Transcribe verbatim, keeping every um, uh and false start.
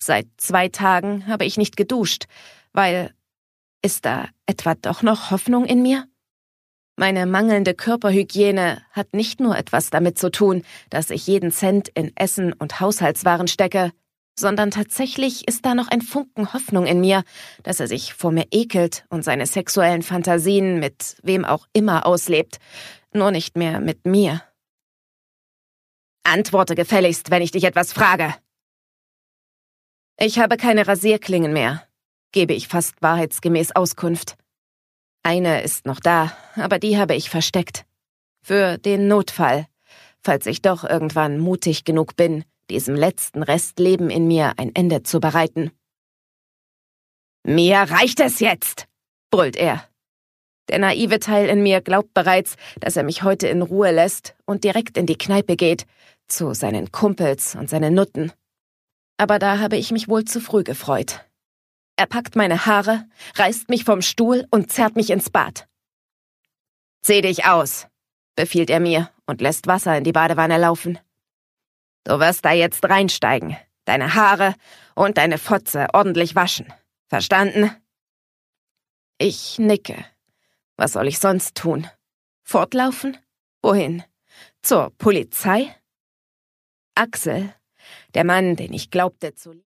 Seit zwei Tagen habe ich nicht geduscht, weil... Ist da etwa doch noch Hoffnung in mir? Meine mangelnde Körperhygiene hat nicht nur etwas damit zu tun, dass ich jeden Cent in Essen und Haushaltswaren stecke, sondern tatsächlich ist da noch ein Funken Hoffnung in mir, dass er sich vor mir ekelt und seine sexuellen Fantasien mit wem auch immer auslebt, nur nicht mehr mit mir. Antworte gefälligst, wenn ich dich etwas frage. Ich habe keine Rasierklingen mehr, gebe ich fast wahrheitsgemäß Auskunft. Eine ist noch da, aber die habe ich versteckt. Für den Notfall, falls ich doch irgendwann mutig genug bin, diesem letzten Restleben in mir ein Ende zu bereiten. »Mir reicht es jetzt«, brüllt er. Der naive Teil in mir glaubt bereits, dass er mich heute in Ruhe lässt und direkt in die Kneipe geht, zu seinen Kumpels und seinen Nutten. Aber da habe ich mich wohl zu früh gefreut. Er packt meine Haare, reißt mich vom Stuhl und zerrt mich ins Bad. »Zieh dich aus«, befiehlt er mir und lässt Wasser in die Badewanne laufen. »Du wirst da jetzt reinsteigen, deine Haare und deine Fotze ordentlich waschen. Verstanden?« Ich nicke. Was soll ich sonst tun? Fortlaufen? Wohin? Zur Polizei? Axel, der Mann, den ich glaubte zu lieben.